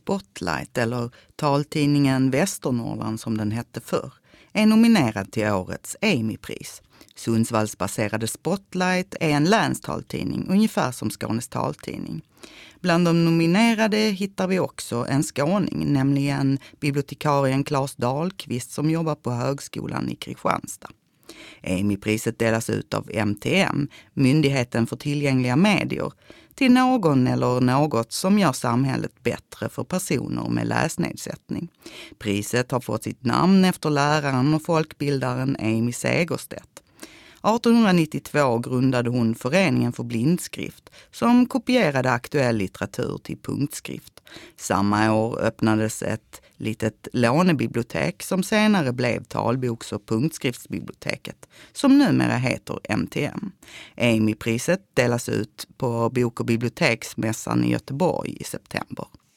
Spotlight, eller taltidningen Västernorrland som den hette förr, är nominerad till årets Emmy-pris. Sundsvallsbaserade Spotlight är en länstaltidning, ungefär som Skånes taltidning. Bland de nominerade hittar vi också en skåning, nämligen bibliotekarien Claes Dahlqvist som jobbar på Högskolan i Kristianstad. Emmy-priset delas ut av MTM, Myndigheten för tillgängliga medier, till någon eller något som gör samhället bättre för personer med läsnedsättning. Priset har fått sitt namn efter läraren och folkbildaren Amy Segerstedt. 1892 grundade hon Föreningen för blindskrift som kopierade aktuell litteratur till punktskrift. Samma år öppnades ett litet lånebibliotek som senare blev talboks- och punktskriftsbiblioteket, som numera heter MTM. Emmy-priset delas ut på Bok- och biblioteksmässan i Göteborg i september.